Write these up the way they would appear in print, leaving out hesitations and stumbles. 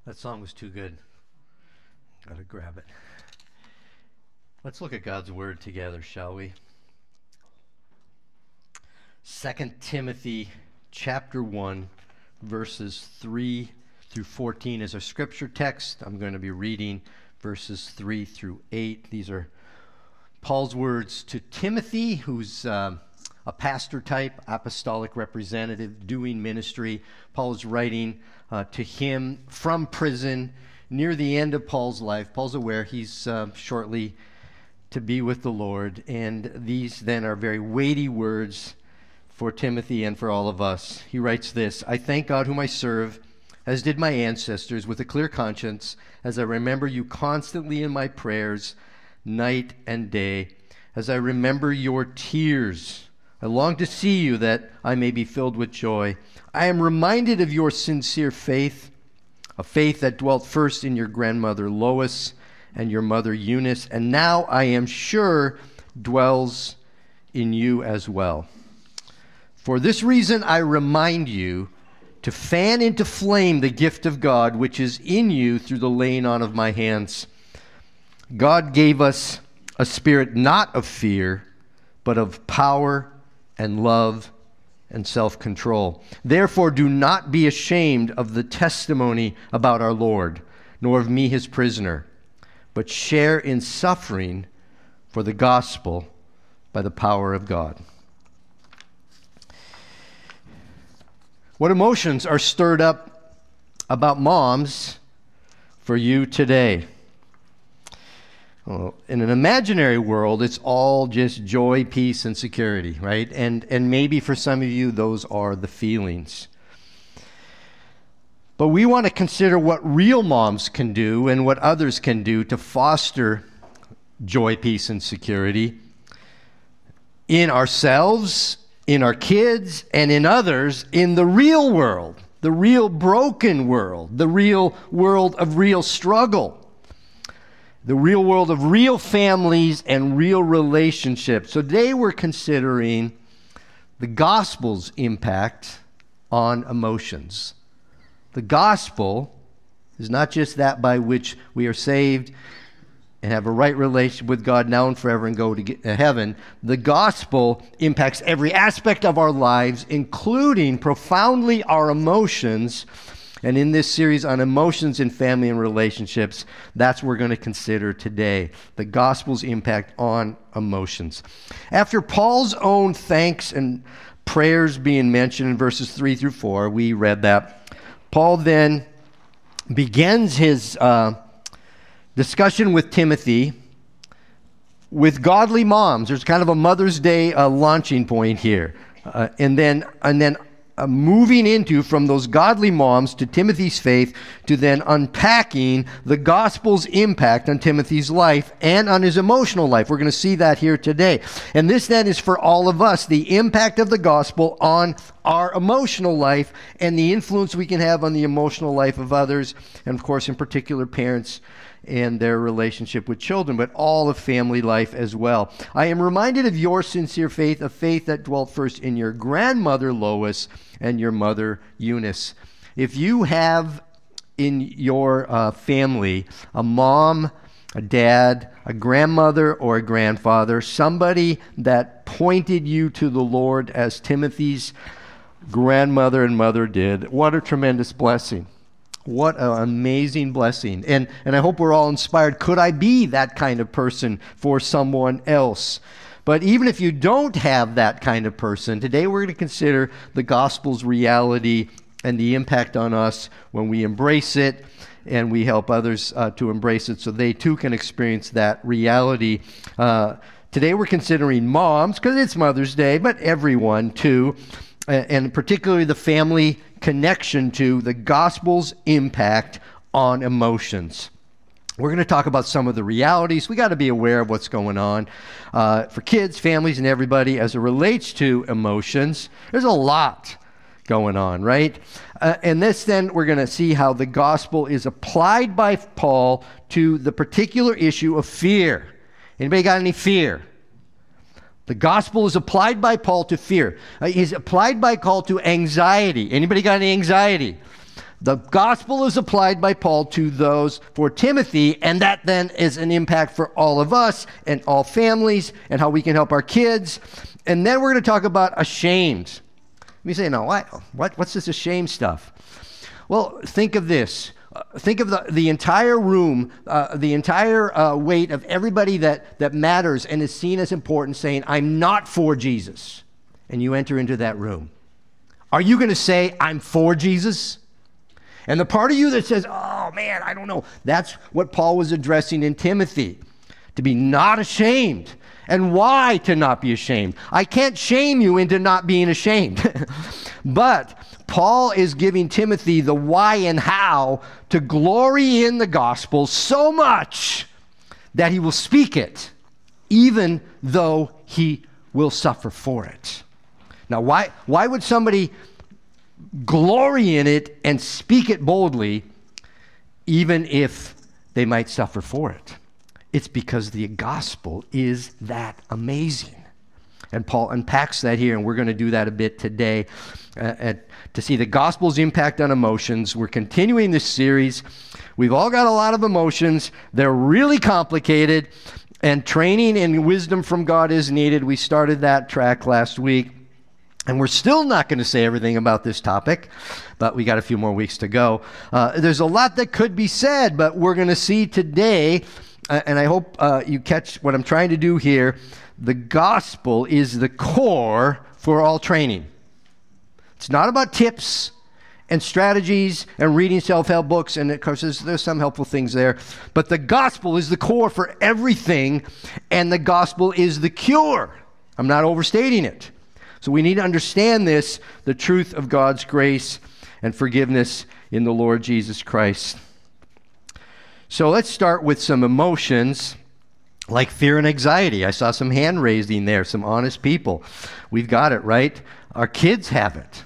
That song was too good. Gotta grab it. Let's look at God's word together, shall we? 2 Timothy chapter 1, verses 3 through 14 is our scripture text. I'm going to be reading verses 3 through 8. These are Paul's words to Timothy, who's a pastor type, apostolic representative, doing ministry. Paul is writing to him from prison near the end of Paul's life. Paul's aware he's shortly to be with the Lord. And these then are very weighty words for Timothy and for all of us. He writes this: I thank God whom I serve, as did my ancestors, with a clear conscience, as I remember you constantly in my prayers, night and day. As I remember your tears, I long to see you that I may be filled with joy. I am reminded of your sincere faith, a faith that dwelt first in your grandmother Lois and your mother Eunice, and now I am sure dwells in you as well. For this reason I remind you to fan into flame the gift of God which is in you through the laying on of my hands. God gave us a spirit not of fear, but of power and love and self-control. Therefore, do not be ashamed of the testimony about our Lord, nor of me, his prisoner, but share in suffering for the gospel by the power of God. What emotions are stirred up about moms for you today? Well, in an imaginary world, it's all just joy, peace, and security, right? And maybe for some of you, those are the feelings. But we want to consider what real moms can do and what others can do to foster joy, peace, and security in ourselves, in our kids, and in others, in the real world, the real broken world, the real world of real struggle. The real world of real families and real relationships. So today we're considering the gospel's impact on emotions. The gospel is not just that by which we are saved and have a right relationship with God now and forever and go to heaven. The gospel impacts every aspect of our lives, including profoundly our emotions. And in this series on emotions in family and relationships, that's what we're going to consider today, the gospel's impact on emotions. After Paul's own thanks and prayers being mentioned in verses 3 through 4, we read that, Paul then begins his discussion with Timothy with godly moms. There's kind of a Mother's Day launching point here. And then moving into from those godly moms to Timothy's faith to then unpacking the gospel's impact on Timothy's life and on his emotional life. We're going to see that here today. And this then is for all of us, the impact of the gospel on our emotional life and the influence we can have on the emotional life of others, and of course in particular parents and their relationship with children, but all of family life as well. I am reminded of your sincere faith, a faith that dwelt first in your grandmother Lois and your mother Eunice. If you have in your family a mom, a dad, a grandmother, or a grandfather, somebody that pointed you to the Lord as Timothy's grandmother and mother did, what a tremendous blessing. What an amazing blessing. And I hope we're all inspired. Could I be that kind of person for someone else? But even if you don't have that kind of person, today we're going to consider the gospel's reality and the impact on us when we embrace it and we help others to embrace it so they too can experience that reality. Today we're considering moms, because it's Mother's Day, but everyone too, and particularly the family connection to the gospel's impact on emotions. We're going to talk about some of the realities. We got to be aware of what's going on for kids, families, and everybody as it relates to emotions. There's a lot going on, right? And this then, we're going to see how the gospel is applied by Paul to the particular issue of fear. Anybody got any fear? The gospel is applied by Paul to fear. He's applied by Paul to anxiety. Anybody got any anxiety? The gospel is applied by Paul to those for Timothy, and that then is an impact for all of us and all families and how we can help our kids. And then we're going to talk about ashamed. You say, no, what's this ashamed stuff? Well, think of this. Think of the entire room, the entire weight of everybody that matters and is seen as important saying, I'm not for Jesus. And you enter into that room. Are you going to say, I'm for Jesus? And the part of you that says, oh man, I don't know. That's what Paul was addressing in Timothy. To be not ashamed. And why to not be ashamed? I can't shame you into not being ashamed. But Paul is giving Timothy the why and how to glory in the gospel so much that he will speak it, even though he will suffer for it. Now, why would somebody glory in it and speak it boldly, even if they might suffer for it? It's because the gospel is that amazing. And Paul unpacks that here, and we're going to do that a bit today to see the gospel's impact on emotions. We're continuing this series. We've all got a lot of emotions. They're really complicated, and training and wisdom from God is needed. We started that track last week. And we're still not going to say everything about this topic, but we got a few more weeks to go. There's a lot that could be said, but we're going to see today, and I hope you catch what I'm trying to do here. The gospel is the core for all training. It's not about tips and strategies and reading self-help books, and of course there's some helpful things there, but the gospel is the core for everything, and the gospel is the cure. I'm not overstating it. So we need to understand this, the truth of God's grace and forgiveness in the Lord Jesus Christ. So let's start with some emotions like fear and anxiety. I saw some hand raising there, some honest people. We've got it, right? Our kids have it.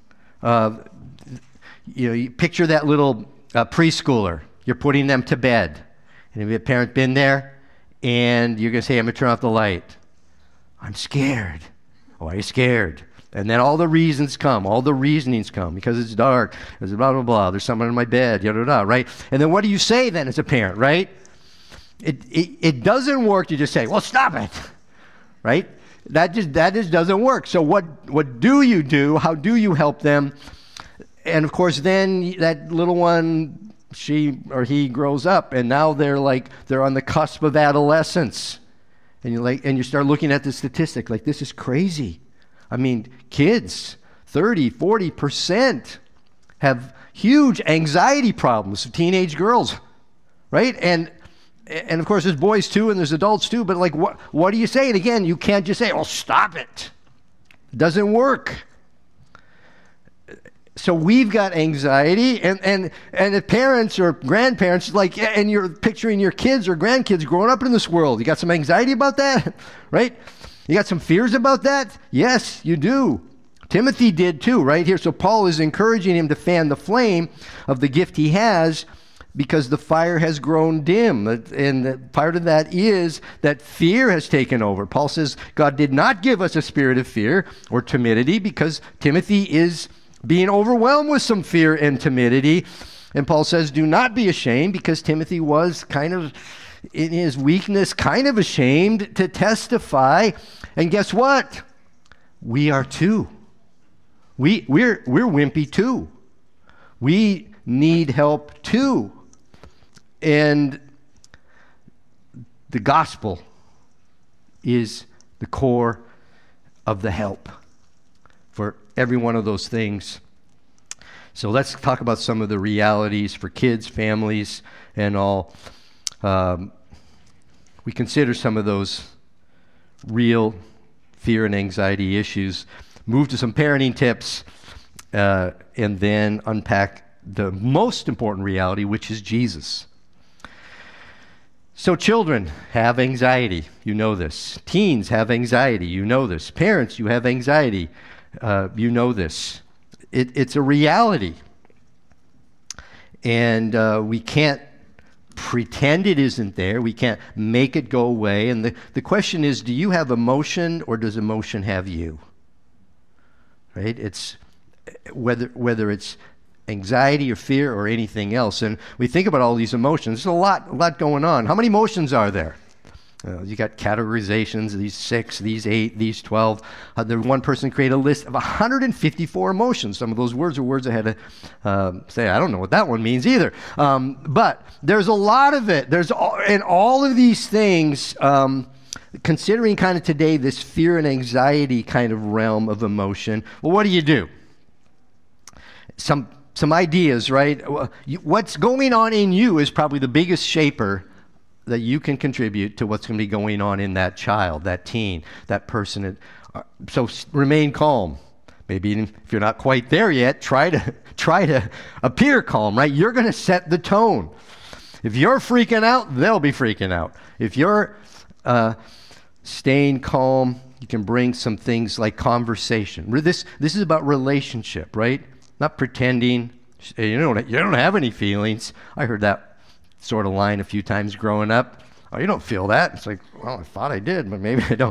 You picture that little preschooler. You're putting them to bed. And have your parent been there? And you're going to say, I'm going to turn off the light. I'm scared. Why are you scared? And then all the reasons come, all the reasonings come, because it's dark, there's blah, blah, blah, there's someone in my bed, yada, yada, right? And then what do you say then as a parent, right? It doesn't work to just say, well, stop it, right? That just doesn't work. So what do you do? How do you help them? And of course, then that little one, she or he grows up, and now they're on the cusp of adolescence. And you start looking at the statistic, like, this is crazy. I mean, kids, 30-40% have huge anxiety problems, teenage girls, right? And of course, there's boys too, and there's adults too, but like, what do you say? And again, you can't just say, oh, stop it. It doesn't work. So we've got anxiety, and if parents or grandparents, and you're picturing your kids or grandkids growing up in this world, you got some anxiety about that, right? You got some fears about that? Yes, you do. Timothy did too, right here. So Paul is encouraging him to fan the flame of the gift he has, because the fire has grown dim. And part of that is that fear has taken over. Paul says God did not give us a spirit of fear or timidity, because Timothy is being overwhelmed with some fear and timidity. And Paul says, do not be ashamed, because Timothy was kind of, in his weakness, kind of ashamed to testify. And guess what? We are too. We're wimpy too. We need help too. And the gospel is the core of the help for every one of those things. So let's talk about some of the realities for kids, families, and all. We consider some of those real fear and anxiety issues, move to some parenting tips, and then unpack the most important reality, which is Jesus. So children have anxiety. You know this. Teens have anxiety. You know this. Parents, you have anxiety. You know this. It's a reality. And we can't pretend it isn't there. We can't make it go away. And the question is, do you have emotion, or does emotion have you? Right? It's whether it's anxiety or fear or anything else. And we think about all these emotions. There's a lot going on. How many emotions are there? You got categorizations, these 6, these 8, these 12. One person created a list of 154 emotions. Some of those words are words I had to say, I don't know what that one means either. But there's a lot of it. And all of these things, considering kind of today this fear and anxiety kind of realm of emotion, well, what do? Some ideas, right? What's going on in you is probably the biggest shaper that you can contribute to what's going to be going on in that child, that teen, that person. So remain calm. Maybe even if you're not quite there yet, try to appear calm, right? You're going to set the tone. If you're freaking out, they'll be freaking out. If you're staying calm, you can bring some things like conversation. This is about relationship, right? Not pretending. You don't have any feelings. I heard that sort of line a few times growing up. Oh, you don't feel that? It's like, well, I thought I did, but maybe I don't.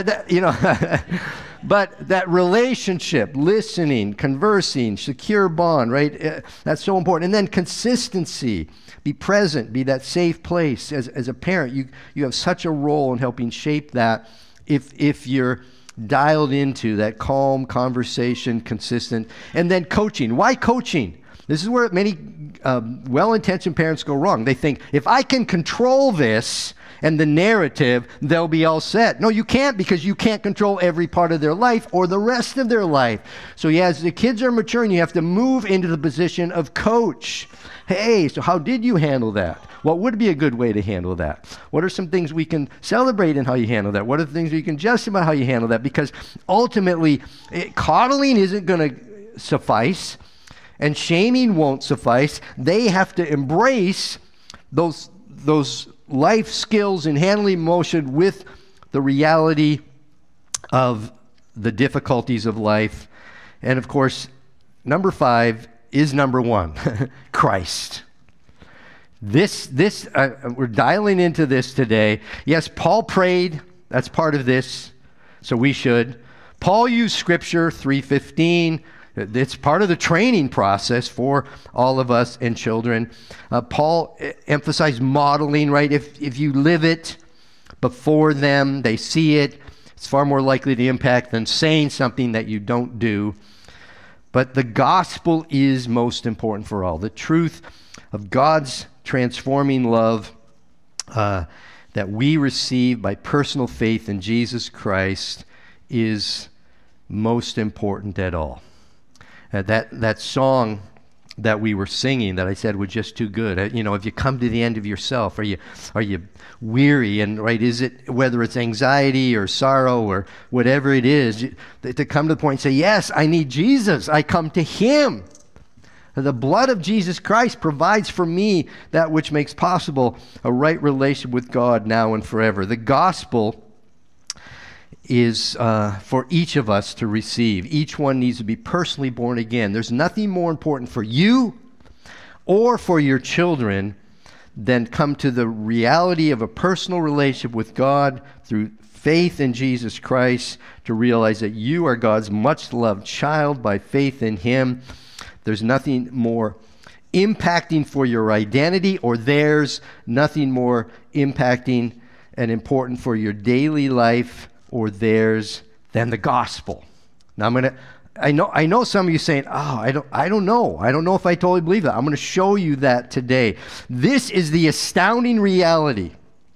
But that relationship, listening, conversing, secure bond, right? That's so important. And then consistency. Be present. Be that safe place. As a parent, you have such a role in helping shape that if you're dialed into that calm conversation, consistent. And then coaching. Why coaching? This is where many well-intentioned parents go wrong. They think, if I can control this and the narrative, they'll be all set. No, you can't, because you can't control every part of their life or the rest of their life. So as the kids are maturing, you have to move into the position of coach. Hey, so how did you handle that? What would be a good way to handle that? What are some things we can celebrate in how you handle that? What are the things we can justify how you handle that? Because ultimately, coddling isn't going to suffice. And shaming won't suffice. They have to embrace those life skills in handling emotion with the reality of the difficulties of life. And of course, number 5 is number 1, Christ. We're dialing into this today. Yes, Paul prayed. That's part of this. So we should. Paul used Scripture, 3:15. It's part of the training process for all of us and children. Paul emphasized modeling, right? If you live it before them, they see it, it's far more likely to impact than saying something that you don't do. But the gospel is most important for all. The truth of God's transforming love that we receive by personal faith in Jesus Christ is most important at all. That song that we were singing that I said was just too good. If you come to the end of yourself, are you weary? And right, is it, whether it's anxiety or sorrow or whatever it is, to come to the point and say, yes, I need Jesus. I come to Him. The blood of Jesus Christ provides for me that which makes possible a right relationship with God now and forever. The gospel is for each of us to receive. Each one needs to be personally born again. There's nothing more important for you or for your children than come to the reality of a personal relationship with God through faith in Jesus Christ, to realize that you are God's much-loved child by faith in Him. There's nothing more impacting for your identity or theirs, nothing more impacting and important for your daily life or theirs than the gospel. Now I know some of you saying, I don't know if I totally believe that. I'm going to show you that today. This is the astounding reality.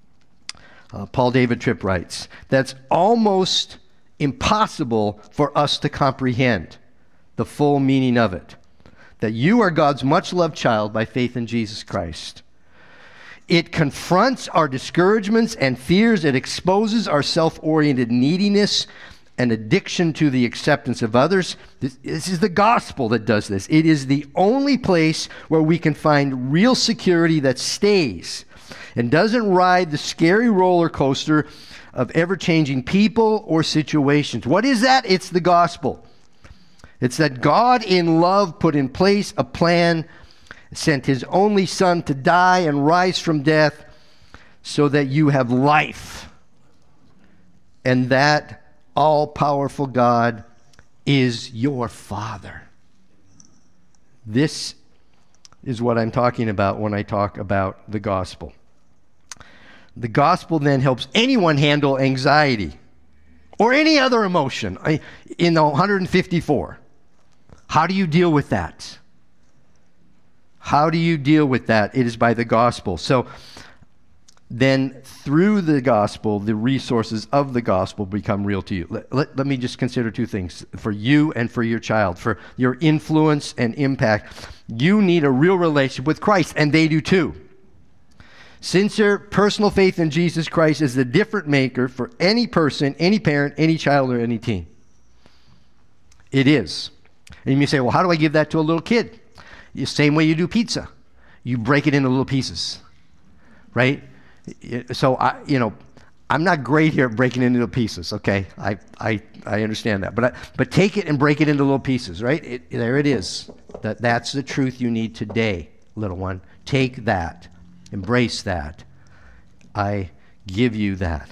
Paul David Tripp writes, that's almost impossible for us to comprehend the full meaning of it. That you are God's much-loved child by faith in Jesus Christ. It confronts our discouragements and fears. It exposes our self-oriented neediness and addiction to the acceptance of others. This is the gospel that does this. It is the only place where we can find real security that stays and doesn't ride the scary roller coaster of ever-changing people or situations. What is that? It's the gospel. It's that God in love put in place a plan, sent His only Son to die and rise from death so that you have life. And that all-powerful God is your Father. This is what I'm talking about when I talk about the gospel. The gospel then helps anyone handle anxiety or any other emotion in the 154. How do you deal with that? How do you deal with that? It is by the gospel. So then through the gospel, the resources of the gospel become real to you. Let me just consider two things for you and for your child, for your influence and impact. You need a real relationship with Christ, and they do too. Sincere personal faith in Jesus Christ is the difference maker for any person, any parent, any child, or any teen. It is. And you may say, well, how do I give that to a little kid? The same way you do pizza. You break it into little pieces, right? So, I'm not great here at breaking it into pieces, okay? I understand that. But take it and break it into little pieces, right? There it is. That's the truth you need today, little one. Take that. Embrace that. I give you that.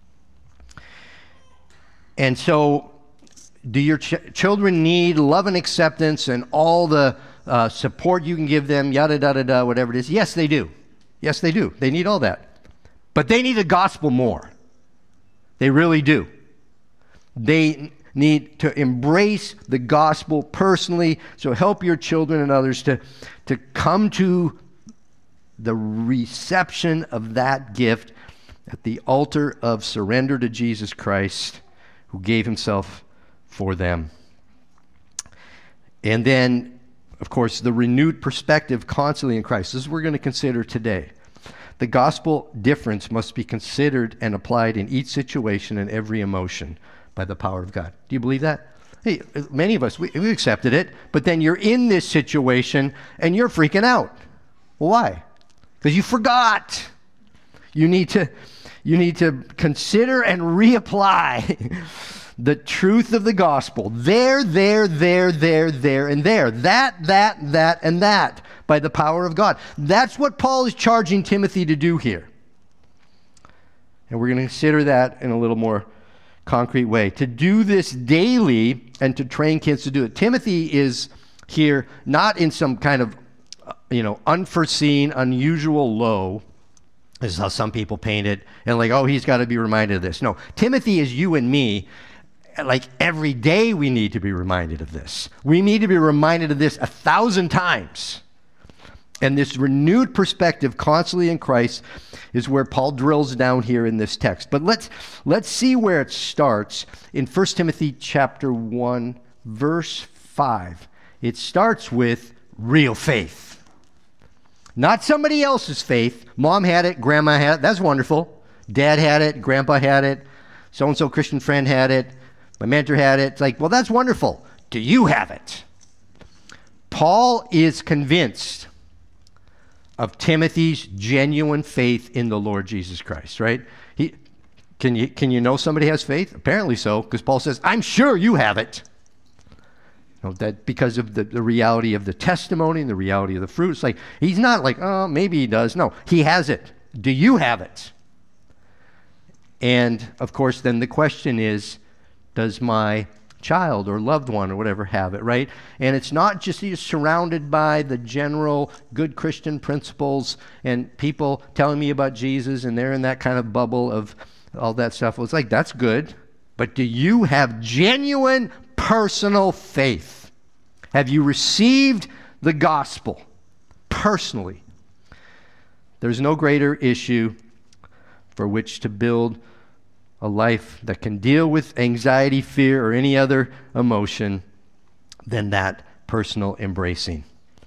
And so, do your children need love and acceptance and all the support you can give them, yada, yada, yada, whatever it is? Yes, they do. Yes, they do. They need all that. But they need the gospel more. They really do. They need to embrace the gospel personally. So help your children and others to come to the reception of that gift at the altar of surrender to Jesus Christ, who gave himself for them. And then, of course, the renewed perspective constantly in Christ. This is what we're going to consider today. The gospel difference must be considered and applied in each situation and every emotion by the power of God. Do you believe that? Hey, many of us, we accepted it, but then you're in this situation and you're freaking out. Well, why? Because you forgot. You need to consider and reapply the truth of the gospel. There, and there. That, and that by the power of God. That's what Paul is charging Timothy to do here. And we're going to consider that in a little more concrete way. To do this daily and to train kids to do it. Timothy is here not in some kind of unforeseen, unusual low. This is how some people paint it. And like, oh, he's got to be reminded of this. No, Timothy is you and me. Like every day we need to be reminded of this. We need to be reminded of this 1,000 times. And this renewed perspective constantly in Christ is where Paul drills down here in this text. But let's see where it starts in 1 Timothy chapter 1, verse 5. It starts with real faith. Not somebody else's faith. Mom had it, grandma had it. That's wonderful. Dad had it, grandpa had it, so-and-so Christian friend had it, my mentor had it. It's like, well, that's wonderful. Do you have it? Paul is convinced of Timothy's genuine faith in the Lord Jesus Christ, right? Can you know somebody has faith? Apparently so, because Paul says, I'm sure you have it. That because of the reality of the testimony and the reality of the fruit. It's like, he's not like, oh, maybe he does. No, he has it. Do you have it? And, of course, then the question is, does my child or loved one or whatever have it, right? And it's not just he's surrounded by the general good Christian principles and people telling me about Jesus and they're in that kind of bubble of all that stuff. Well, it's like, that's good. But do you have genuine personal faith? Have you received the gospel personally? There's no greater issue for which to build a life that can deal with anxiety, fear, or any other emotion than that personal embracing.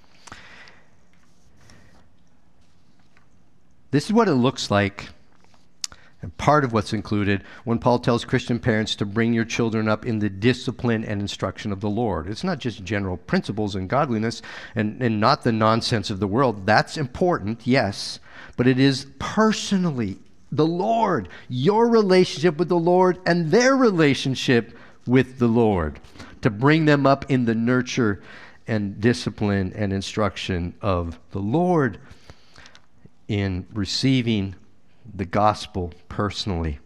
This is what it looks like, and part of what's included when Paul tells Christian parents to bring your children up in the discipline and instruction of the Lord. It's not just general principles and godliness and not the nonsense of the world. That's important, yes, but it is personally the Lord, your relationship with the Lord and their relationship with the Lord, to bring them up in the nurture and discipline and instruction of the Lord in receiving the gospel personally.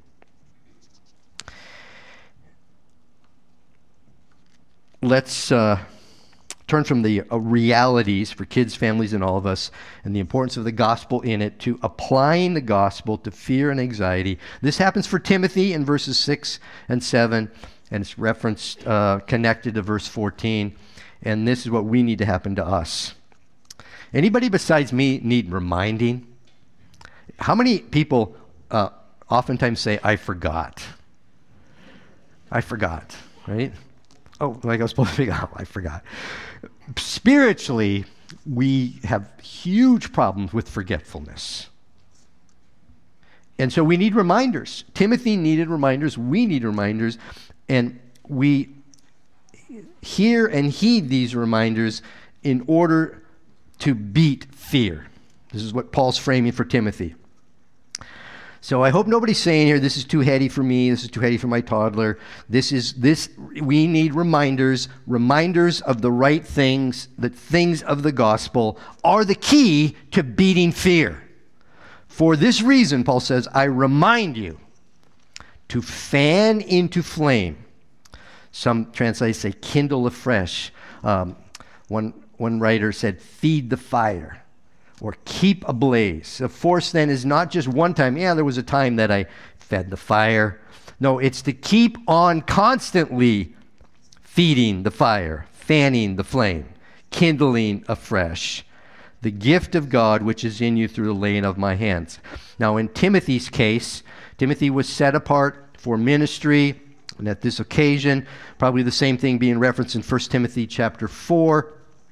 Let's turn from the realities for kids, families, and all of us, and the importance of the gospel in it, to applying the gospel to fear and anxiety. This happens for Timothy in verses 6 and 7, and it's referenced, connected to verse 14. And this is what we need to happen to us. Anybody besides me need reminding? How many people oftentimes say, I forgot? I forgot, right? Oh, like I was supposed to figure out, I forgot. Spiritually, we have huge problems with forgetfulness. And so we need reminders. Timothy needed reminders. We need reminders. And we hear and heed these reminders in order to beat fear. This is what Paul's framing for Timothy. So I hope nobody's saying here, this is too heady for me, this is too heady for my toddler. We need reminders of the right things, the things of the gospel are the key to beating fear. For this reason, Paul says, I remind you to fan into flame. Some translations say kindle afresh. One writer said, feed the fire, or keep ablaze. The force then is not just one time. Yeah, there was a time that I fed the fire. No, it's to keep on constantly feeding the fire, fanning the flame, kindling afresh the gift of God which is in you through the laying of my hands. Now, in Timothy's case, Timothy was set apart for ministry, and at this occasion, probably the same thing being referenced in 1 Timothy chapter 4.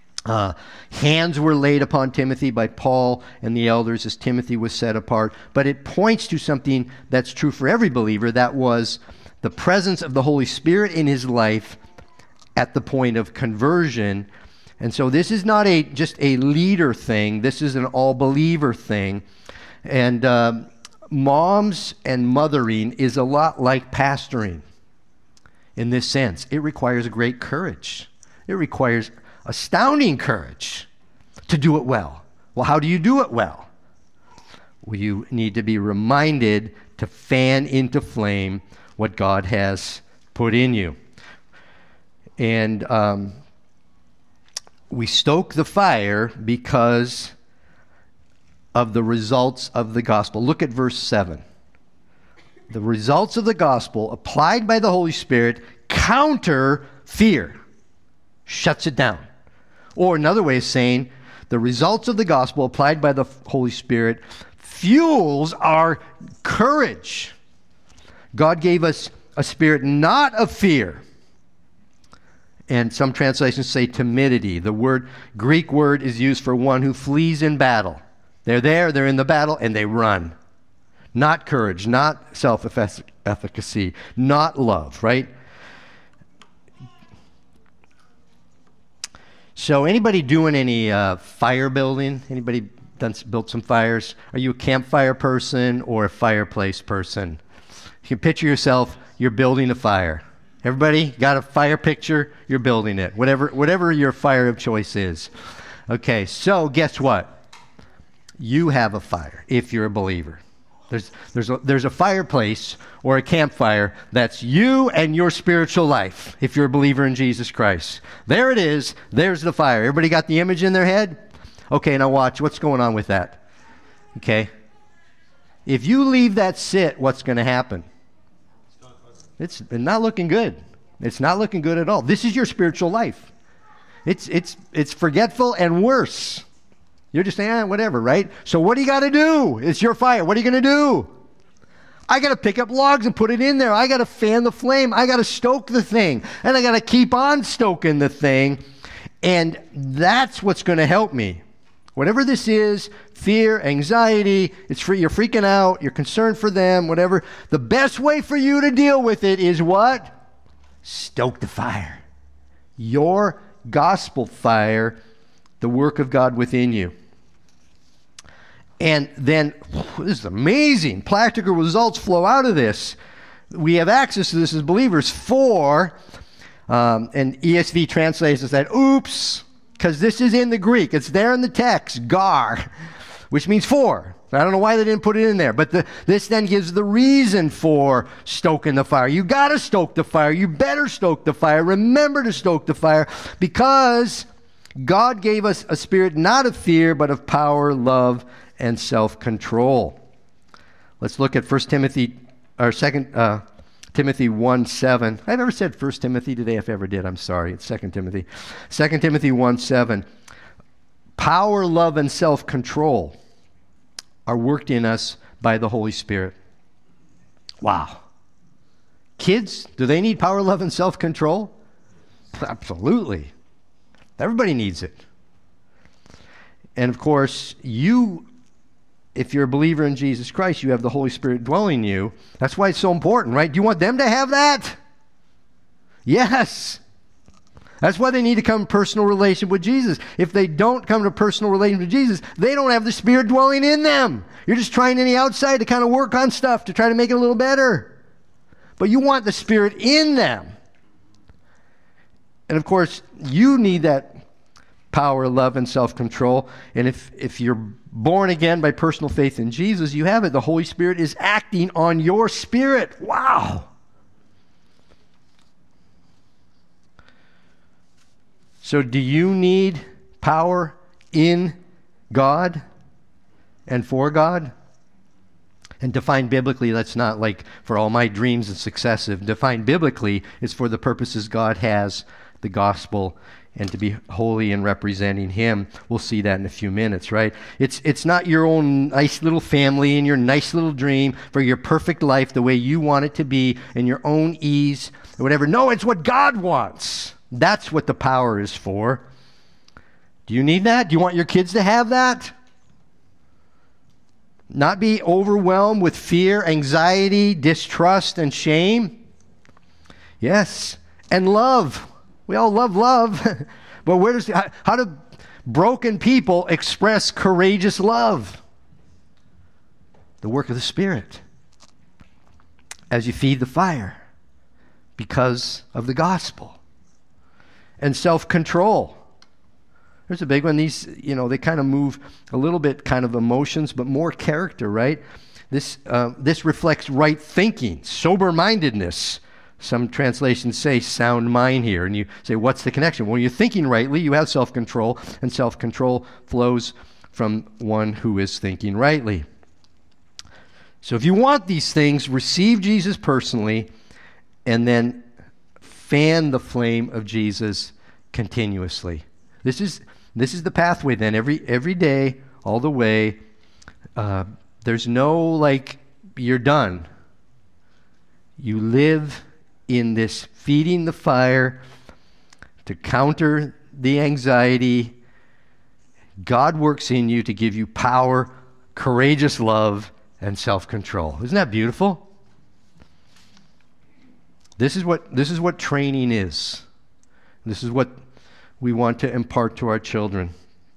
Hands were laid upon Timothy by Paul and the elders as Timothy was set apart. But it points to something that's true for every believer. That was the presence of the Holy Spirit in his life at the point of conversion. And so this is not just a leader thing. This is an all-believer thing. And moms and mothering is a lot like pastoring in this sense. It requires great courage. It requires astounding courage to do it well. Well, how do you do it well? Well, you need to be reminded to fan into flame what God has put in you. And we stoke the fire because of the results of the gospel. Look at verse 7. The results of the gospel applied by the Holy Spirit counter fear, shuts it down. Or another way of saying, the results of the gospel applied by the Holy Spirit fuels our courage. God gave us a spirit not of fear. And some translations say timidity. The Greek word is used for one who flees in battle. They're there, they're in the battle, and they run. Not courage, not self-efficacy, not love, right? So anybody doing any fire building? Anybody built some fires? Are you a campfire person or a fireplace person? You can picture yourself, you're building a fire. Everybody got a fire picture? You're building it. Whatever your fire of choice is. Okay, so guess what? You have a fire if you're a believer. There's a fireplace or a campfire that's you and your spiritual life if you're a believer in Jesus Christ. There it is. There's the fire. Everybody got the image in their head? Okay, now watch. What's going on with that? Okay. If you leave that sit, what's going to happen? It's not looking good. It's not looking good at all. This is your spiritual life. It's forgetful and worse. You're just saying, whatever, right? So what do you got to do? It's your fire. What are you going to do? I got to pick up logs and put it in there. I got to fan the flame. I got to stoke the thing. And I got to keep on stoking the thing. And that's what's going to help me. Whatever this is, fear, anxiety, you're freaking out, you're concerned for them, whatever. The best way for you to deal with it is what? Stoke the fire. Your gospel fire, the work of God within you. And then, this is amazing. Practical results flow out of this. We have access to this as believers and ESV translates as that, oops, because this is in the Greek. It's there in the text, gar, which means for. I don't know why they didn't put it in there, but this then gives the reason for stoking the fire. You got to stoke the fire. You better stoke the fire. Remember to stoke the fire because God gave us a spirit not of fear, but of power, love, and self-control. Let's look at 2 Timothy 1:7. I've never said 1 Timothy today. If I ever did, I'm sorry. It's 2 Timothy. 2 Timothy 1:7. Power, love, and self-control are worked in us by the Holy Spirit. Wow. Kids, do they need power, love, and self-control? Absolutely. Everybody needs it. And of course, if you're a believer in Jesus Christ, you have the Holy Spirit dwelling in you. That's why it's so important, right? Do you want them to have that? Yes. That's why they need to come to personal relationship with Jesus. If they don't come to personal relationship with Jesus, they don't have the Spirit dwelling in them. You're just trying on the outside to kind of work on stuff to try to make it a little better. But you want the Spirit in them. And of course, you need that power, love, and self-control. And if you're born again by personal faith in Jesus, you have it. The Holy Spirit is acting on your spirit. Wow. So do you need power in God and for God? And defined biblically, that's not like for all my dreams and successive. Defined biblically is for the purposes God has, the gospel, and to be holy and representing Him. We'll see that in a few minutes, right? It's not your own nice little family and your nice little dream for your perfect life the way you want it to be in your own ease or whatever. No, it's what God wants. That's what the power is for. Do you need that? Do you want your kids to have that? Not be overwhelmed with fear, anxiety, distrust, and shame? Yes. And love. We all love love. But how do broken people express courageous love? The work of the Spirit. As you feed the fire. Because of the gospel. And self-control. There's a big one. These, they kind of move a little bit kind of emotions, but more character, right? This reflects right thinking, sober-mindedness. Some translations say sound mind here. And you say, what's the connection? When you're thinking rightly, you have self-control, and self-control flows from one who is thinking rightly. So if you want these things, receive Jesus personally, and then fan the flame of Jesus continuously. This is the pathway then, every day, all the way. There's no you're done. You live in this feeding the fire to counter the anxiety. God works in you to give you power, courageous love, and self-control. Isn't that beautiful? This is what training is. This is what we want to impart to our children.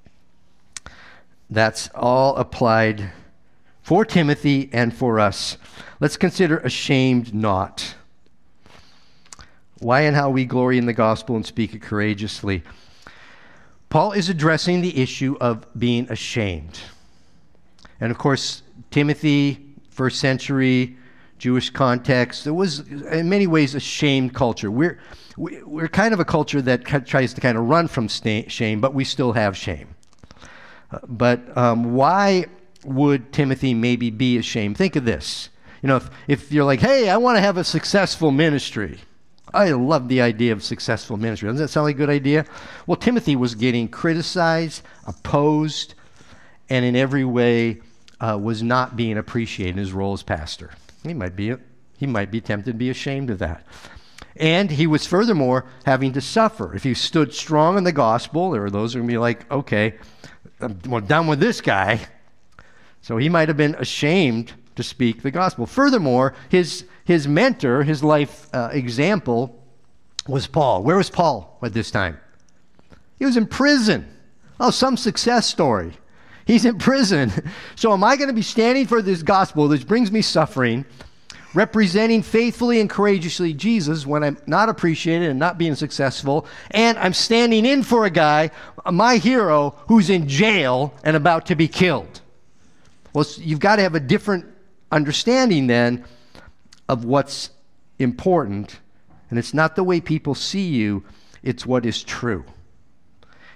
That's all applied for Timothy and for us. Let's consider ashamed not. Why and how we glory in the gospel and speak it courageously. Paul is addressing the issue of being ashamed. And of course, Timothy, first century, Jewish context, there was in many ways a shamed culture. We're kind of a culture that tries to kind of run from shame, but we still have shame. But why would Timothy maybe be ashamed? Think of this. If you're like, hey, I want to have a successful ministry. I love the idea of successful ministry. Doesn't that sound like a good idea? Well, Timothy was getting criticized, opposed, and in every way was not being appreciated in his role as pastor. He might be tempted to be ashamed of that. And he was furthermore having to suffer. If he stood strong in the gospel, there were those who would be like, okay, I'm done with this guy. So he might have been ashamed to speak the gospel. Furthermore, his mentor, his life example was Paul. Where was Paul at this time? He was in prison. Oh, some success story. He's in prison. So am I going to be standing for this gospel that brings me suffering, representing faithfully and courageously Jesus when I'm not appreciated and not being successful, and I'm standing in for a guy, my hero, who's in jail and about to be killed? Well, you've got to have a different understanding then of what's important. And it's not the way people see you, it's what is true.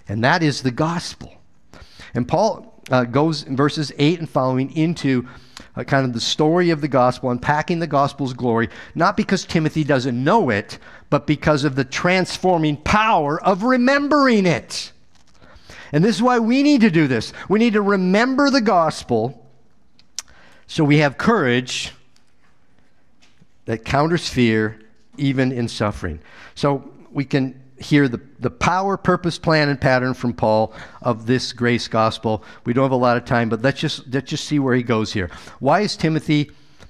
And that is the gospel. And Paul goes in verses 8 and following into kind of the story of the gospel, unpacking the gospel's glory, not because Timothy doesn't know it, but because of the transforming power of remembering it. And this is why we need to do this. We need to remember the gospel so we have courage that counters fear even in suffering. So we can hear the power, purpose, plan, and pattern from Paul of this grace gospel. We don't have a lot of time, but let's just see where he goes here. Why is Timothy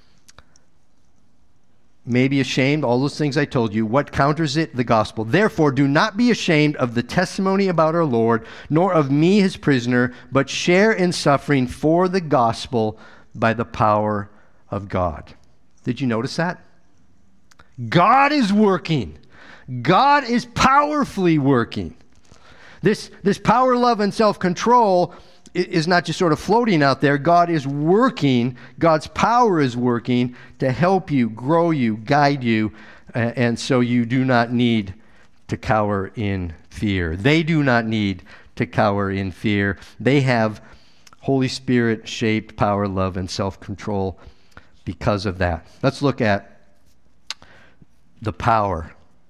maybe ashamed? All those things I told you. What counters it? The gospel. Therefore, do not be ashamed of the testimony about our Lord, nor of me, his prisoner, but share in suffering for the gospel by the power of God. Did you notice that? God is working. God is powerfully working. This power, love, and self-control is not just sort of floating out there. God is working. God's power is working to help you, grow you, guide you, and so you do not need to cower in fear. They do not need to cower in fear. They have Holy Spirit-shaped power, love, and self-control because of that. Let's look at the power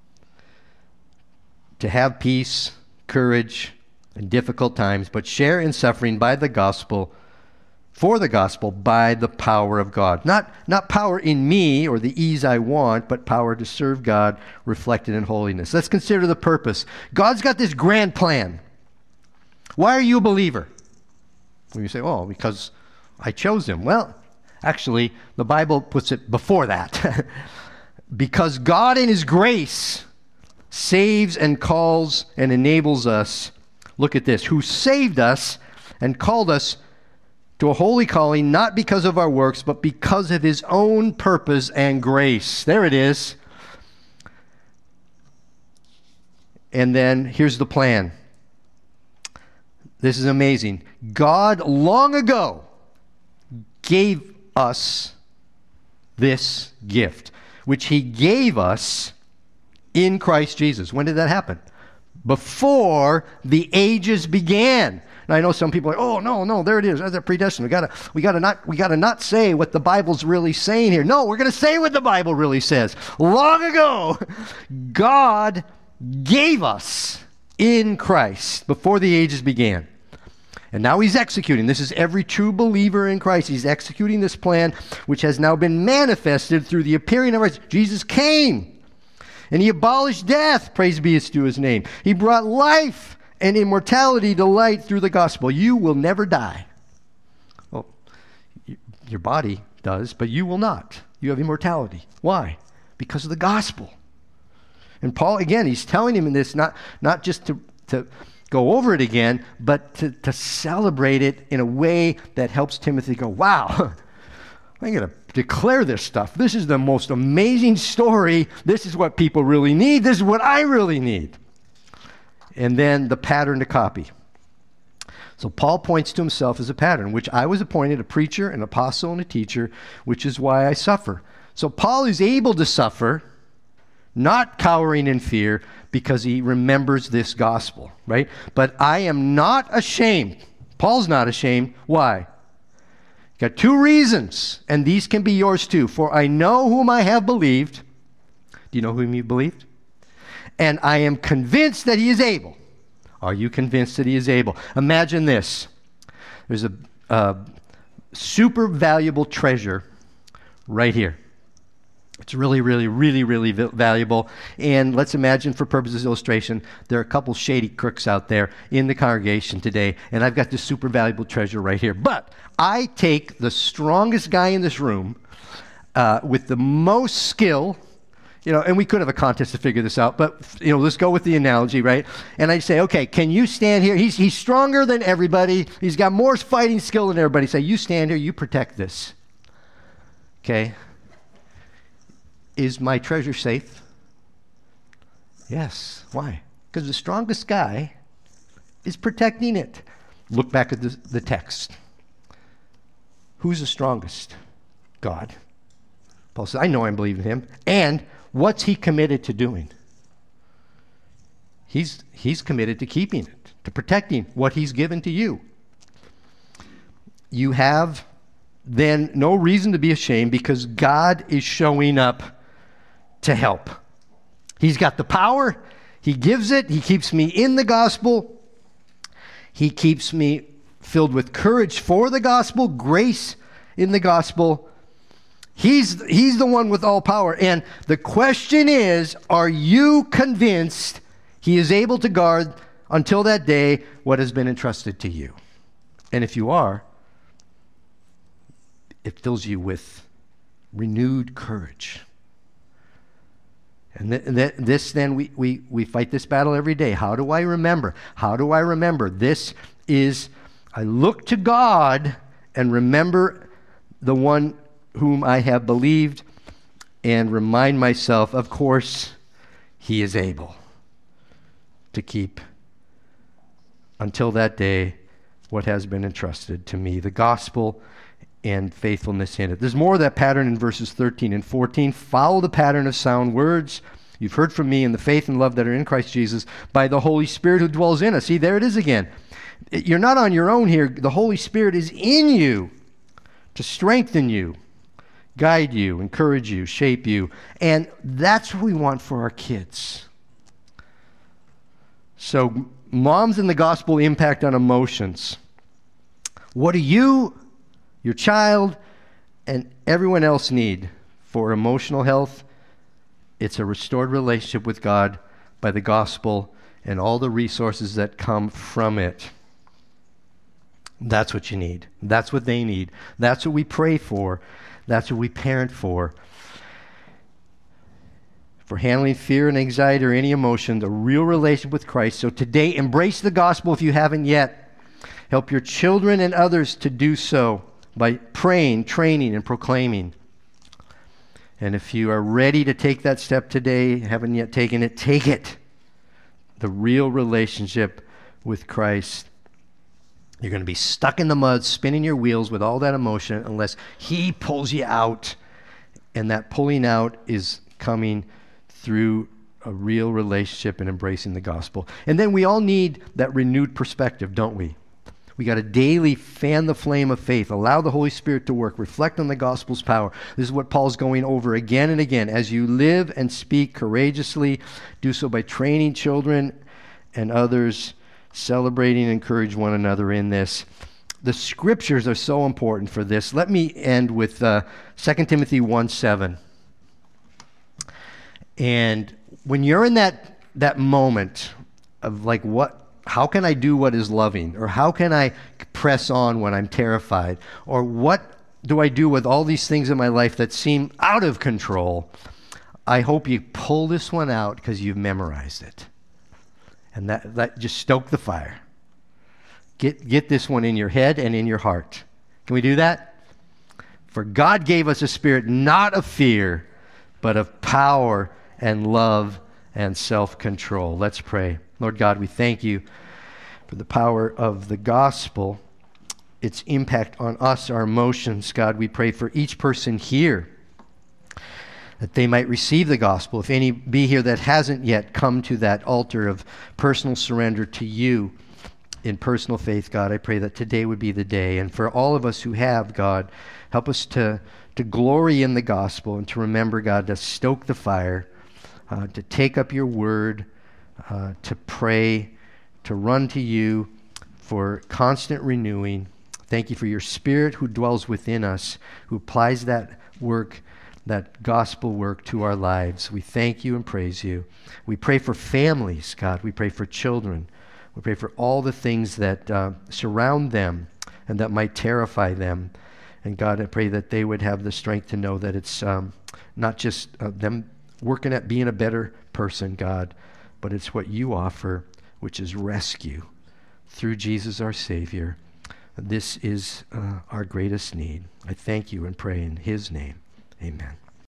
to have peace, courage in difficult times, but share in suffering by the gospel, for the gospel, by the power of God. Not power in me or the ease I want, but power to serve God reflected in holiness. Let's consider the purpose. God's got this grand plan. Why are you a believer? When you say, oh, because I chose him. Well, actually, the Bible puts it before that. Because God in his grace saves and calls and enables us, look at this, who saved us and called us to a holy calling, not because of our works, but because of his own purpose and grace. There it is. And then here's the plan. This is amazing. God long ago gave us this gift, which he gave us in Christ Jesus. When did that happen? Before the ages began. Now I know some people are, oh no, there it is. That's predestined. We gotta not say what the Bible's really saying here. No, we're gonna say what the Bible really says. Long ago, God gave us in Christ before the ages began. And now he's executing. This is every true believer in Christ. He's executing this plan, which has now been manifested through the appearing of Christ. Jesus came. And he abolished death, praise be to his name. He brought life and immortality to light through the gospel. You will never die. Well, your body does, but you will not. You have immortality. Why? Because of the gospel. And Paul, again, he's telling him in this, not just to go over it again, but to celebrate it in a way that helps Timothy go, wow, I'm going to declare this stuff. This is the most amazing story. This is what people really need. This is what I really need. And then the pattern to copy. So Paul points to himself as a pattern, which I was appointed a preacher, an apostle, and a teacher, which is why I suffer. So Paul is able to suffer, not cowering in fear, because he remembers this gospel, right? But I am not ashamed. Paul's not ashamed. Why? Got two reasons, and these can be yours too. For I know whom I have believed. Do you know whom you believed? And I am convinced that he is able. Are you convinced that he is able? Imagine this. There's a super valuable treasure right here. It's really, really, really, really valuable. And let's imagine, for purposes of illustration, there are a couple shady crooks out there in the congregation today, and I've got this super valuable treasure right here. But I take the strongest guy in this room with the most skill, and we could have a contest to figure this out, but, let's go with the analogy, right? And I say, okay, can you stand here? He's stronger than everybody. He's got more fighting skill than everybody. Say, you stand here, you protect this. Okay? Is my treasure safe? Yes. Why? Because the strongest guy is protecting it. Look back at the text. Who's the strongest? God. Paul says, I know I believe in him. And what's he committed to doing? He's committed to keeping it, to protecting what he's given to you. You have then no reason to be ashamed because God is showing up to help. He's got the power. He gives it. He keeps me in the gospel. He keeps me filled with courage for the gospel, grace in the gospel. He's the one with all power. And the question is, are you convinced he is able to guard until that day what has been entrusted to you? And if you are, it fills you with renewed courage. And then we fight this battle every day. How do I remember? How do I remember? This is, I look to God and remember the one whom I have believed and remind myself, of course, he is able to keep until that day what has been entrusted to me, the gospel and faithfulness in it. There's more of that pattern in verses 13 and 14. Follow the pattern of sound words you've heard from me in the faith and love that are in Christ Jesus by the Holy Spirit who dwells in us. See, there it is again. You're not on your own here. The Holy Spirit is in you to strengthen you, guide you, encourage you, shape you. And that's what we want for our kids. So, moms in the gospel impact on emotions. What do you, your child, and everyone else need for emotional health? It's a restored relationship with God by the gospel and all the resources that come from it. That's what you need. That's what they need. That's what we pray for. That's what we parent for. For handling fear and anxiety or any emotion, the real relationship with Christ. So today, embrace the gospel if you haven't yet. Help your children and others to do so by praying, training, and proclaiming. And if you are ready to take that step today, haven't yet taken it, take it. The real relationship with Christ. You're going to be stuck in the mud, spinning your wheels with all that emotion unless he pulls you out. And that pulling out is coming through a real relationship and embracing the gospel. And then we all need that renewed perspective, don't we? We got to daily fan the flame of faith, allow the Holy Spirit to work, reflect on the gospel's power. This is what Paul's going over again and again. As you live and speak courageously, do so by training children and others, celebrating and encourage one another in this. The scriptures are so important for this. Let me end with 2 Timothy 1:7. And when you're in that moment of like, how can I do what is loving? Or how can I press on when I'm terrified? Or what do I do with all these things in my life that seem out of control? I hope you pull this one out because you've memorized it. And that just stoke the fire. Get this one in your head and in your heart. Can we do that? For God gave us a spirit not of fear, but of power and love and self-control. Let's pray. Lord God, we thank you for the power of the gospel, its impact on us, our emotions. God, we pray for each person here that they might receive the gospel. If any be here that hasn't yet come to that altar of personal surrender to you in personal faith, God, I pray that today would be the day. And for all of us who have, God, help us to glory in the gospel and to remember, God, to stoke the fire, to take up your word, to pray, to run to you for constant renewing. Thank you for your Spirit who dwells within us, who applies that work, that gospel work to our lives. We thank you and praise you. We pray for families, God. We pray for children. We pray for all the things that surround them and that might terrify them. And God, I pray that they would have the strength to know that it's not just them working at being a better person, God, but it's what you offer, which is rescue through Jesus our Savior. This is our greatest need. I thank you and pray in his name. Amen.